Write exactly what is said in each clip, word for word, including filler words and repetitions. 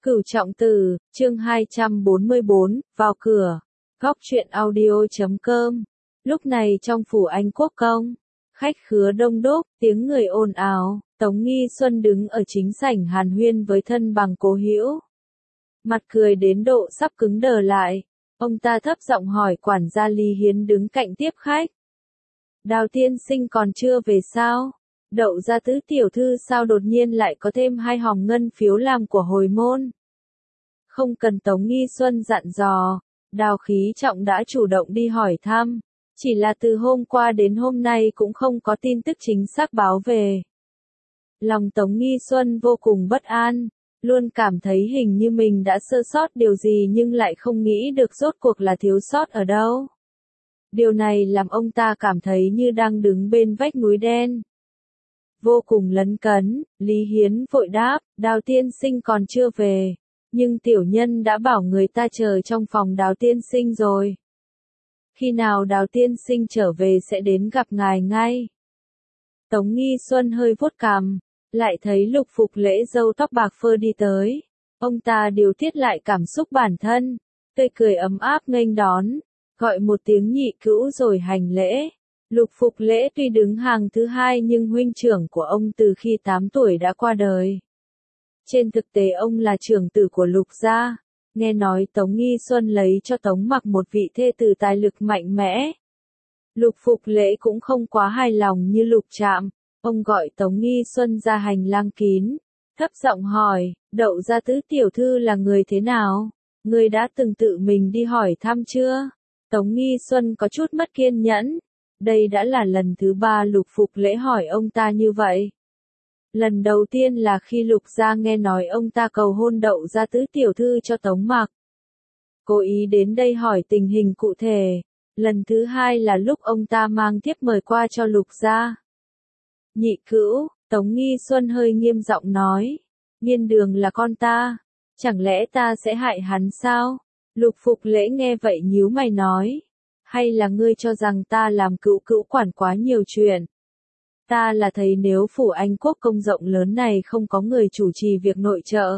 Cửu Trọng Tử, chương hai trăm bốn mươi bốn, vào cửa. Góc truyện audio chấm com. Lúc này trong phủ Anh Quốc công, khách khứa đông đúc, tiếng người ồn ào, Tống Nghi Xuân đứng ở chính sảnh hàn huyên với thân bằng cố hữu. Mặt cười đến độ sắp cứng đờ lại, ông ta thấp giọng hỏi quản gia Lý Hiến đứng cạnh tiếp khách. Đào tiên sinh còn chưa về sao? Đậu gia tứ tiểu thư sao đột nhiên lại có thêm hai hòm ngân phiếu làm của hồi môn? Không cần Tống Nghi Xuân dặn dò, Đào Khí Trọng đã chủ động đi hỏi thăm, chỉ là từ hôm qua đến hôm nay cũng không có tin tức chính xác báo về. Lòng Tống Nghi Xuân vô cùng bất an, luôn cảm thấy hình như mình đã sơ sót điều gì nhưng lại không nghĩ được rốt cuộc là thiếu sót ở đâu. Điều này làm ông ta cảm thấy như đang đứng bên vách núi đen. Vô cùng lấn cấn, Lý Hiến vội đáp, Đào tiên sinh còn chưa về, nhưng tiểu nhân đã bảo người ta chờ trong phòng Đào tiên sinh rồi. Khi nào Đào tiên sinh trở về sẽ đến gặp ngài ngay. Tống Nghi Xuân hơi vuốt cằm, lại thấy Lục Phục Lễ râu tóc bạc phơ đi tới. Ông ta điều tiết lại cảm xúc bản thân, tươi cười ấm áp nghênh đón, gọi một tiếng nhị cữu rồi hành lễ. Lục Phục Lễ tuy đứng hàng thứ hai nhưng huynh trưởng của ông từ khi tám tuổi đã qua đời. Trên thực tế ông là trưởng tử của Lục gia. Nghe nói Tống Nghi Xuân lấy cho Tống Mặc một vị thê tử tài lực mạnh mẽ. Lục Phục Lễ cũng không quá hài lòng như Lục Trạm. Ông gọi Tống Nghi Xuân ra hành lang kín, thấp giọng hỏi, Đậu gia tứ tiểu thư là người thế nào? Người đã từng tự mình đi hỏi thăm chưa? Tống Nghi Xuân có chút mất kiên nhẫn. Đây đã là lần thứ ba Lục Phục Lễ hỏi ông ta như vậy. Lần đầu tiên là khi Lục gia nghe nói ông ta cầu hôn Đậu gia tứ tiểu thư cho Tống Mặc. Cố ý đến đây hỏi tình hình cụ thể. Lần thứ hai là lúc ông ta mang thiếp mời qua cho Lục gia. Nhị cữu, Tống Nghi Xuân hơi nghiêm giọng nói. Miên Đường là con ta. Chẳng lẽ ta sẽ hại hắn sao? Lục Phục Lễ nghe vậy nhíu mày nói. Hay là ngươi cho rằng ta làm cữu cữu quản quá nhiều chuyện? Ta là thấy nếu phủ Anh Quốc công rộng lớn này không có người chủ trì việc nội trợ.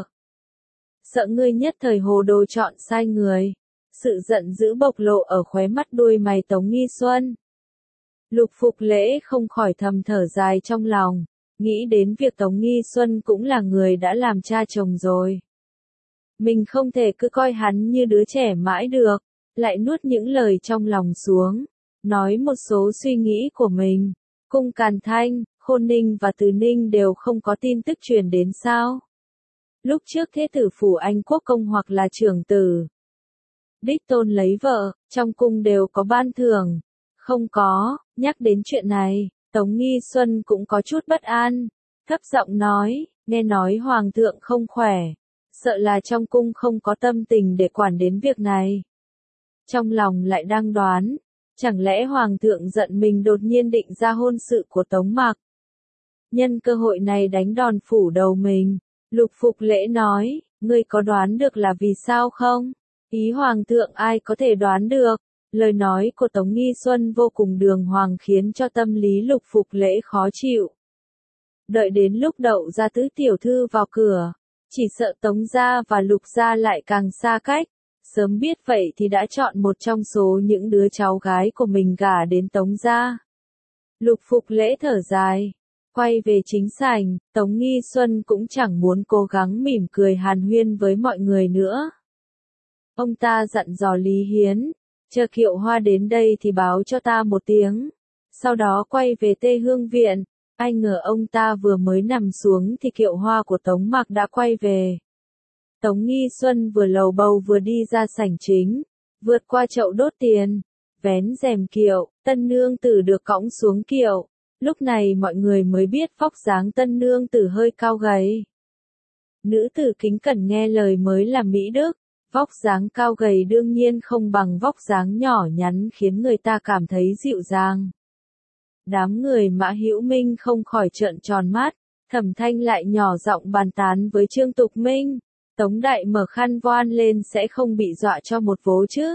Sợ ngươi nhất thời hồ đồ chọn sai người. Sự giận dữ bộc lộ ở khóe mắt đuôi mày Tống Nghi Xuân. Lục Phục Lễ không khỏi thầm thở dài trong lòng, nghĩ đến việc Tống Nghi Xuân cũng là người đã làm cha chồng rồi. Mình không thể cứ coi hắn như đứa trẻ mãi được, lại nuốt những lời trong lòng xuống, nói một số suy nghĩ của mình. Cung Càn Thanh, Khôn Ninh và Từ Ninh đều không có tin tức truyền đến sao? Lúc trước thế tử phủ Anh Quốc công hoặc là trưởng tử đích tôn lấy vợ, trong cung đều có ban thưởng. Không có, nhắc đến chuyện này, Tống Nghi Xuân cũng có chút bất an, thấp giọng nói, nghe nói Hoàng thượng không khỏe, sợ là trong cung không có tâm tình để quản đến việc này. Trong lòng lại đang đoán, chẳng lẽ Hoàng thượng giận mình đột nhiên định ra hôn sự của Tống Mặc. Nhân cơ hội này đánh đòn phủ đầu mình, Lục Phục Lễ nói, ngươi có đoán được là vì sao không? Ý Hoàng thượng ai có thể đoán được? Lời nói của Tống Nghi Xuân vô cùng đường hoàng khiến cho tâm lý Lục Phục Lễ khó chịu. Đợi đến lúc Đậu gia tứ tiểu thư vào cửa, chỉ sợ Tống gia và Lục gia lại càng xa cách. Sớm biết vậy thì đã chọn một trong số những đứa cháu gái của mình gả đến Tống gia. Lục Phục Lễ thở dài, quay về chính sảnh, Tống Nghi Xuân cũng chẳng muốn cố gắng mỉm cười hàn huyên với mọi người nữa. Ông ta dặn dò Lý Hiến, chờ Kiệu Hoa đến đây thì báo cho ta một tiếng, sau đó quay về Tê Hương Viện. Ai ngờ ông ta vừa mới nằm xuống thì Kiệu Hoa của Tống Mặc đã quay về. Tống Nghi Xuân vừa lầu bầu vừa đi ra sảnh chính, vượt qua chậu đốt tiền, vén rèm kiệu, tân nương tử được cõng xuống kiệu. Lúc này mọi người mới biết vóc dáng tân nương tử hơi cao gầy. Nữ tử kính cẩn nghe lời mới là mỹ đức, vóc dáng cao gầy đương nhiên không bằng vóc dáng nhỏ nhắn khiến người ta cảm thấy dịu dàng. Đám người Mã Hữu Minh không khỏi trợn tròn mắt, Thẩm Thanh lại nhỏ giọng bàn tán với Trương Tục Minh. Tống đại mở khăn voan lên sẽ không bị dọa cho một vố chứ.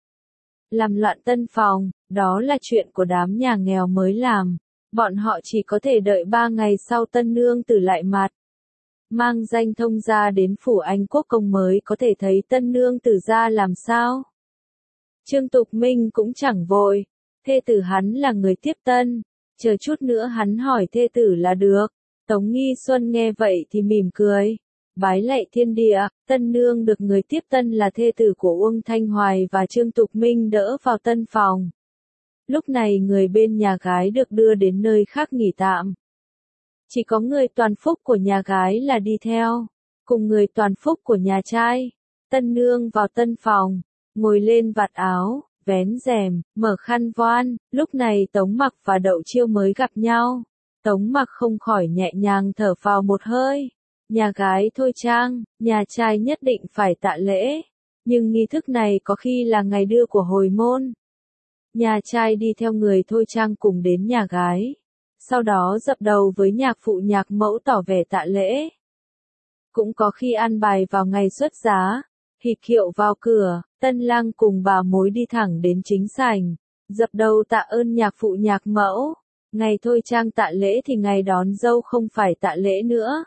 Làm loạn tân phòng, đó là chuyện của đám nhà nghèo mới làm. Bọn họ chỉ có thể đợi ba ngày sau tân nương tử lại mặt. mang danh thông gia đến phủ Anh Quốc công mới có thể thấy tân nương tử ra làm sao. Trương Tục Minh cũng chẳng vội, thê tử hắn là người tiếp tân, chờ chút nữa hắn hỏi thê tử là được. Tống Nghi Xuân nghe vậy thì mỉm cười, bái lạy thiên địa, tân nương được người tiếp tân là thê tử của Uông Thanh Hoài và Trương Tục Minh đỡ vào tân phòng. Lúc này người bên nhà gái được đưa đến nơi khác nghỉ tạm. Chỉ có người toàn phúc của nhà gái là đi theo, cùng người toàn phúc của nhà trai. Tân nương vào tân phòng, ngồi lên vạt áo, vén rèm, mở khăn voan, lúc này Tống Mặc và Đậu Chiêu mới gặp nhau. Tống Mặc không khỏi nhẹ nhàng thở phào một hơi. Nhà gái thôi trang, nhà trai nhất định phải tạ lễ, nhưng nghi thức này có khi là ngày đưa của hồi môn. Nhà trai đi theo người thôi trang cùng đến nhà gái, sau đó dập đầu với nhạc phụ nhạc mẫu tỏ vẻ tạ lễ. Cũng có khi an bài vào ngày xuất giá, hịch kiệu vào cửa, tân lang cùng bà mối đi thẳng đến chính sảnh, dập đầu tạ ơn nhạc phụ nhạc mẫu. Ngày thôi trang tạ lễ thì ngày đón dâu không phải tạ lễ nữa.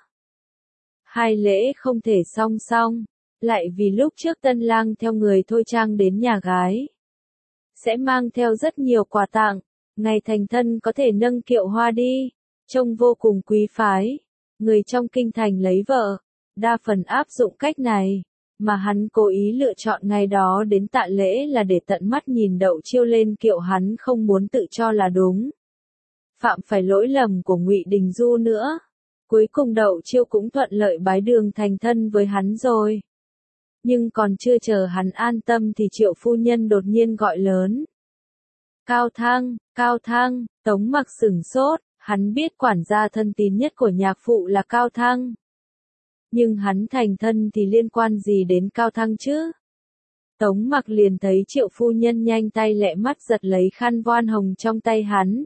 Hai lễ không thể song song, lại vì lúc trước tân lang theo người thôi trang đến nhà gái, sẽ mang theo rất nhiều quà tặng, ngày thành thân có thể nâng kiệu hoa đi, trông vô cùng quý phái. Người trong kinh thành lấy vợ, đa phần áp dụng cách này, mà hắn cố ý lựa chọn ngày đó đến tạ lễ là để tận mắt nhìn Đậu Chiêu lên kiệu, hắn không muốn tự cho là đúng, phạm phải lỗi lầm của Ngụy Đình Du nữa. Cuối cùng Đậu Chiêu cũng thuận lợi bái đường thành thân với hắn rồi. Nhưng còn chưa chờ hắn an tâm thì Triệu phu nhân đột nhiên gọi lớn. Cao Thăng, Cao Thăng, Tống Mặc sửng sốt, hắn biết quản gia thân tín nhất của nhạc phụ là Cao Thăng. Nhưng hắn thành thân thì liên quan gì đến Cao Thăng chứ? Tống Mặc liền thấy Triệu phu nhân nhanh tay lẹ mắt giật lấy khăn voan hồng trong tay hắn.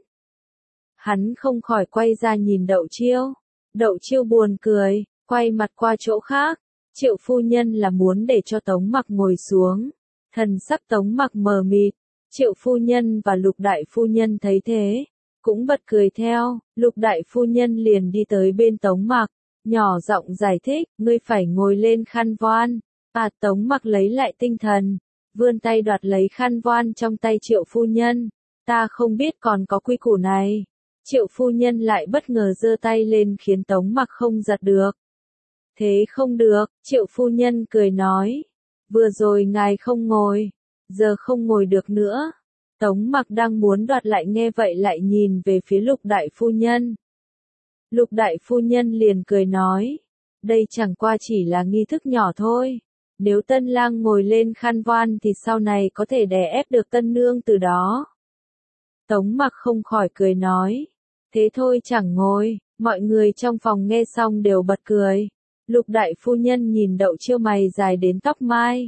Hắn không khỏi quay ra nhìn Đậu Chiêu. Đậu Chiêu buồn cười, quay mặt qua chỗ khác. Triệu phu nhân là muốn để cho Tống Mặc ngồi xuống. Thần sắc Tống Mặc mờ mịt. Triệu phu nhân và Lục đại phu nhân thấy thế, cũng bật cười theo. Lục đại phu nhân liền đi tới bên Tống Mặc, nhỏ giọng giải thích, ngươi phải ngồi lên khăn voan. À, Tống Mặc lấy lại tinh thần, vươn tay đoạt lấy khăn voan trong tay Triệu phu nhân. Ta không biết còn có quy củ này. Triệu phu nhân lại bất ngờ giơ tay lên khiến Tống Mặc không giật được. Thế không được, Triệu phu nhân cười nói. Vừa rồi ngài không ngồi, giờ không ngồi được nữa. Tống Mặc đang muốn đoạt lại nghe vậy lại nhìn về phía Lục đại phu nhân. Lục đại phu nhân liền cười nói. Đây chẳng qua chỉ là nghi thức nhỏ thôi. Nếu tân lang ngồi lên khăn voan thì sau này có thể đè ép được tân nương từ đó. Tống Mặc không khỏi cười nói. Thế thôi chẳng ngồi, mọi người trong phòng nghe xong đều bật cười. Lục đại phu nhân nhìn Đậu Chiêu mày dài đến tóc mai.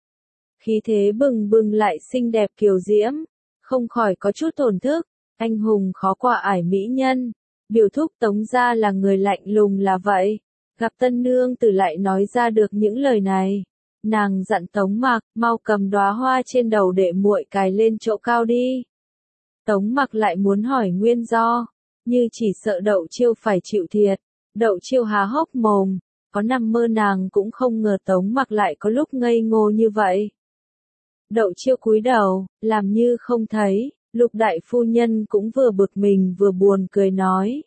Khí thế bừng bừng lại xinh đẹp kiều diễm, không khỏi có chút thổn thức, anh hùng khó qua ải mỹ nhân. Biểu thúc Tống gia là người lạnh lùng là vậy, gặp tân nương tử lại nói ra được những lời này. Nàng dặn Tống Mặc, mau cầm đóa hoa trên đầu để muội cài lên chỗ cao đi. Tống Mặc lại muốn hỏi nguyên do, như chỉ sợ Đậu Chiêu phải chịu thiệt. Đậu Chiêu há hốc mồm, có nằm mơ nàng cũng không ngờ Tống Mặc lại có lúc ngây ngô như vậy. Đậu Chiêu cúi đầu, làm như không thấy. Lục đại phu nhân cũng vừa bực mình vừa buồn cười nói.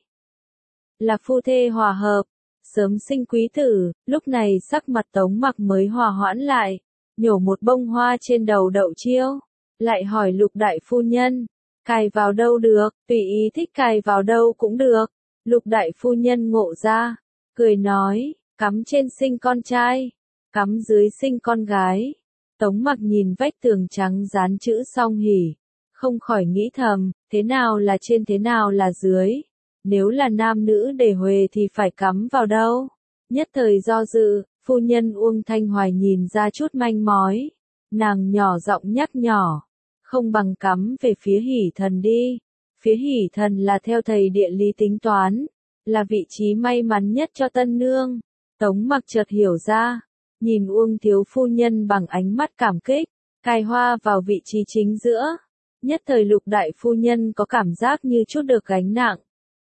Là phu thê hòa hợp, sớm sinh quý tử. Lúc này sắc mặt Tống Mặc mới hòa hoãn lại, nhổ một bông hoa trên đầu Đậu Chiêu, lại hỏi Lục đại phu nhân. Cài vào đâu được, tùy ý thích cài vào đâu cũng được. Lục đại phu nhân ngộ ra, cười nói, cắm trên sinh con trai, cắm dưới sinh con gái. Tống Mặc nhìn vách tường trắng dán chữ Song Hỷ, không khỏi nghĩ thầm, thế nào là trên thế nào là dưới. Nếu là nam nữ đề huề thì phải cắm vào đâu. Nhất thời do dự, phu nhân Uông Thanh Hoài nhìn ra chút manh mối. Nàng nhỏ giọng nhắc nhỏ. Không bằng cắm về phía Hỷ Thần đi. Phía Hỷ Thần là theo thầy địa lý tính toán, là vị trí may mắn nhất cho tân nương. Tống Mặc chợt hiểu ra, nhìn Uông thiếu phu nhân bằng ánh mắt cảm kích, cài hoa vào vị trí chính giữa. Nhất thời Lục đại phu nhân có cảm giác như chút được gánh nặng.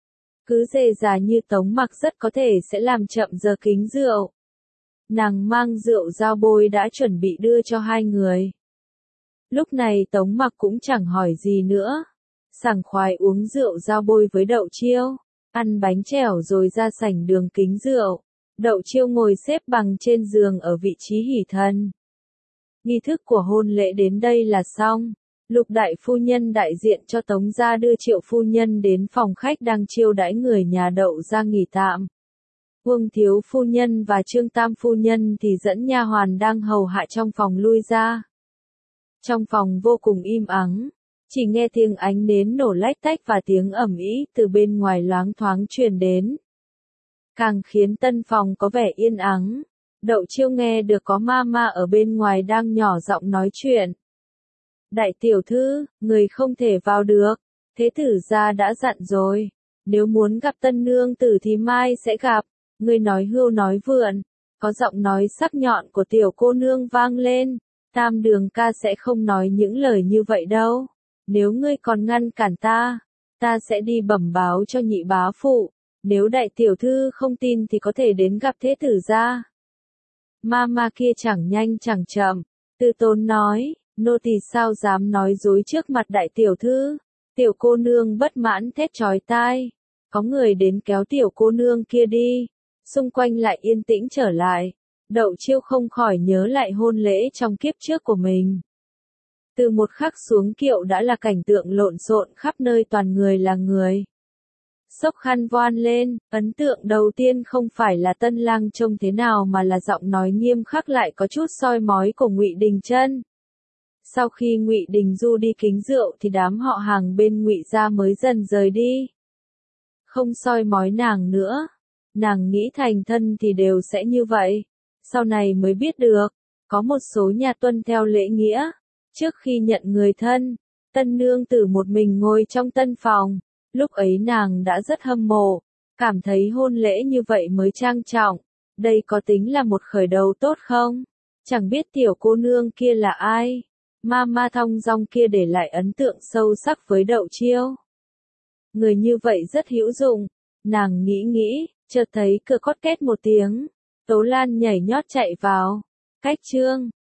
Cứ dề già như Tống Mặc rất có thể sẽ làm chậm giờ kính rượu. Nàng mang rượu giao bôi đã chuẩn bị đưa cho hai người. Lúc này Tống Mặc cũng chẳng hỏi gì nữa. Sảng khoái uống rượu giao bôi với Đậu Chiêu, ăn bánh trẻo rồi ra sảnh đường kính rượu. Đậu Chiêu ngồi xếp bằng trên giường ở vị trí hỷ thân. Nghi thức của hôn lễ đến đây là xong. Lục đại phu nhân đại diện cho Tống gia đưa Triệu phu nhân đến phòng khách đang chiêu đãi người nhà Đậu gia nghỉ tạm. Uông thiếu phu nhân và Trương tam phu nhân thì dẫn nha hoàn đang hầu hạ trong phòng lui ra. Trong phòng vô cùng im ắng, chỉ nghe tiếng ánh nến nổ lách tách và tiếng ầm ĩ từ bên ngoài loáng thoáng truyền đến. Càng khiến tân phòng có vẻ yên ắng. Đậu Chiêu nghe được có ma ma ở bên ngoài đang nhỏ giọng nói chuyện. Đại tiểu thư, người không thể vào được, thế tử gia đã dặn rồi, nếu muốn gặp tân nương tử thì mai sẽ gặp. Người nói hưu nói vượn, có giọng nói sắc nhọn của tiểu cô nương vang lên. Tam đường ca sẽ không nói những lời như vậy đâu. Nếu ngươi còn ngăn cản ta, ta sẽ đi bẩm báo cho nhị bá phụ. Nếu đại tiểu thư không tin thì có thể đến gặp thế tử gia. Ma ma kia chẳng nhanh chẳng chậm, từ tốn nói, nô tỳ sao dám nói dối trước mặt đại tiểu thư. Tiểu cô nương bất mãn thét chói tai. Có người đến kéo tiểu cô nương kia đi. Xung quanh lại yên tĩnh trở lại. Đậu Chiêu không khỏi nhớ lại hôn lễ trong kiếp trước của mình. Từ một khắc xuống kiệu đã là cảnh tượng lộn xộn khắp nơi toàn người là người. Xốc khăn voan lên, ấn tượng đầu tiên không phải là tân lang trông thế nào mà là giọng nói nghiêm khắc lại có chút soi mói của Ngụy Đình Chân. Sau khi Ngụy Đình Du đi kính rượu thì đám họ hàng bên Ngụy gia mới dần rời đi. Không soi mói nàng nữa. Nàng nghĩ thành thân thì đều sẽ như vậy. Sau này mới biết được, có một số nhà tuân theo lễ nghĩa. Trước khi nhận người thân, tân nương tử một mình ngồi trong tân phòng. Lúc ấy nàng đã rất hâm mộ, cảm thấy hôn lễ như vậy mới trang trọng. Đây có tính là một khởi đầu tốt không? Chẳng biết tiểu cô nương kia là ai? Ma ma thong dong kia để lại ấn tượng sâu sắc với Đậu Chiêu. Người như vậy rất hữu dụng. Nàng nghĩ nghĩ, chợt thấy cửa cót két một tiếng. Tố Lan nhảy nhót chạy vào. Cách chương